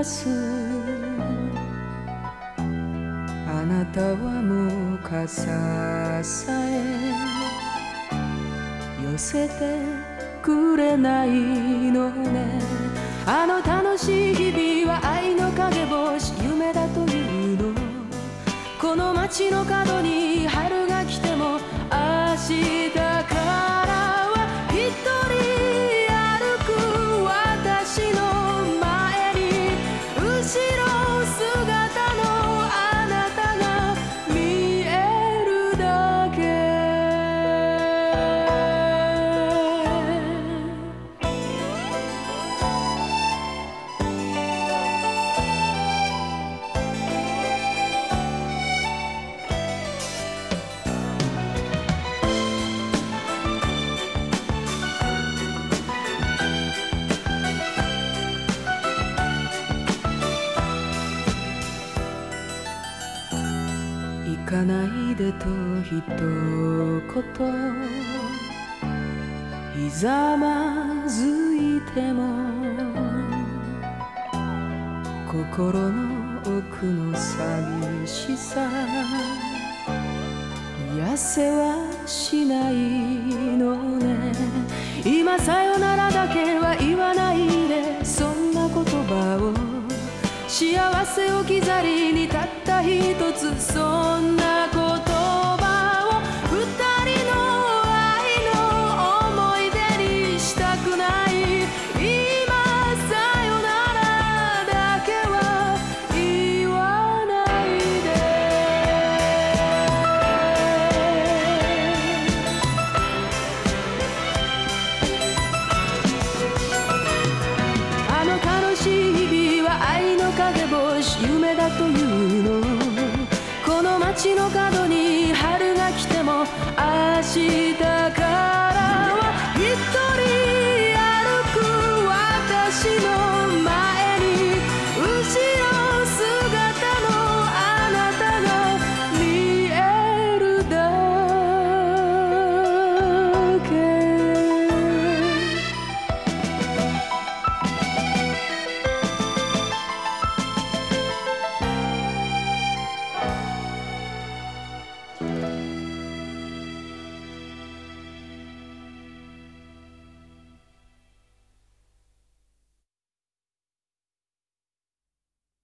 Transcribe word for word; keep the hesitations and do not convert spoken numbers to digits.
ますあなたはもう傘さえ寄せてくれないのねあの楽しい日々は愛の影星夢だというのこの街の角に春が来ても明日からは一人歩く私の前に後ろ姿のあなたが見えるだけ行かないでと一言ひざまずいても心の奥の寂しさ癒せはしないのね今さよならだけは言わないでそんな言葉を幸せ置き去りにたった一つそんな